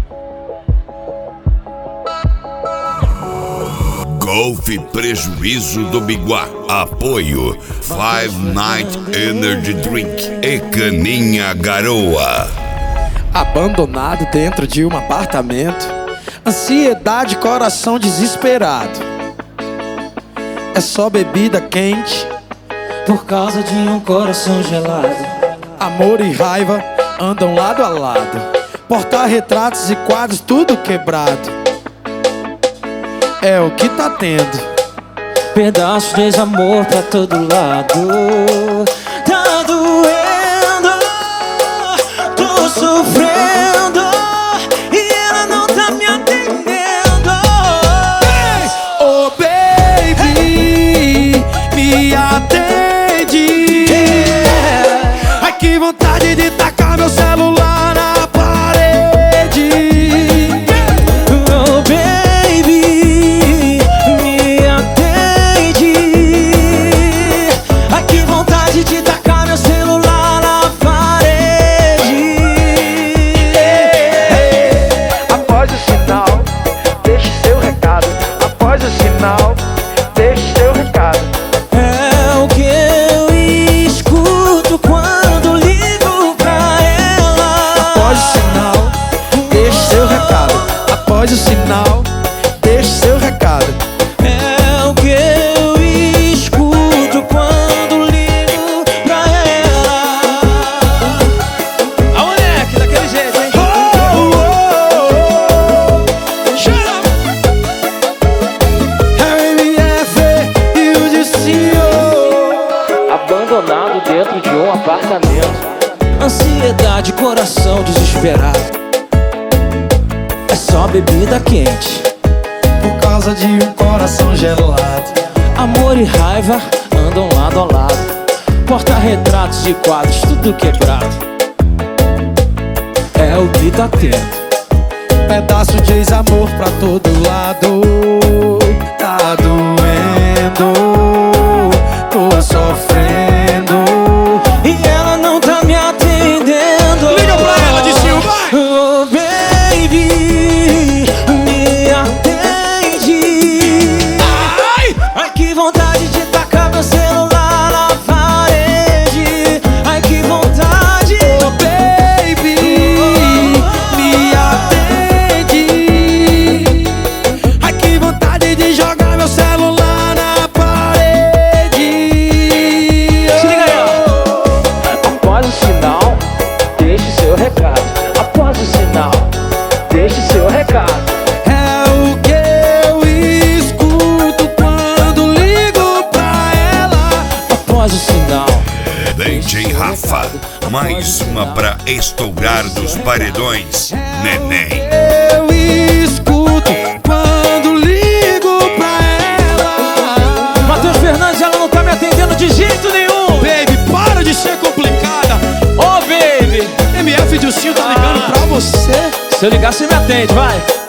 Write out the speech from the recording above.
Golf Prejuízo do Biguá. Apoio Five Night Energy Drink e Caninha Garoa. Abandonado dentro de um apartamento, ansiedade, coração desesperado. É só bebida quente por causa de um coração gelado. Amor e raiva andam lado a lado. Porta-retratos e quadros tudo quebrado. É o que tá tendo. Pedaços de desamor pra todo lado. Tá doendo, tô sofrendo e ela não tá me atendendo. Hey! Oh baby, me atende. Ai que vontade de tacar meu celular na parede. Oh baby, me atende. Ai que vontade de tacar meu celular na parede. Após o sinal, deixe seu recado. Após o sinal, deixe seu recado. É o que eu escuto quando ligo pra ela. Após o sinal, deixe seu recado. Após o sinal, deixe seu recado. É o que eu escuto quando ligo pra ela. A moleque, daquele jeito, hein? Oh, oh, oh. Chama! RMF e o senhor. Abandonado dentro de um apartamento, ansiedade, coração desesperado. É só bebida quente, Por causa de um coração gelado. amor e raiva andam lado a lado. Porta-retratos de quadros tudo quebrado. É o que tá tendo. Pedaço de desamor pra todo lado. Tá doendo, tô sofrendo. E ela não tá me atendendo. Liga pra ela, Dissinho, vai! Oh baby, me atende. Ai! Ai que vontade de tacar meu celular na parede. Ai que vontade. Oh baby, me atende. Ai que vontade de jogar meu celular na parede. Se liga aí, ó. Após o sinal, deixe seu recado. Após o sinal, deixe seu recado. É o que eu escuto quando ligo pra ela. Após o sinal. DJ Rafa. Mais uma pra estourar dos paredões. Neném. Eu escuto quando ligo pra ela. Matheus Fernandes, ela não tá me atendendo de jeito nenhum. Baby, para de ser complicada. Oh baby, MF Dilcinho tá ligando pra você. se eu ligar você me atende, vai.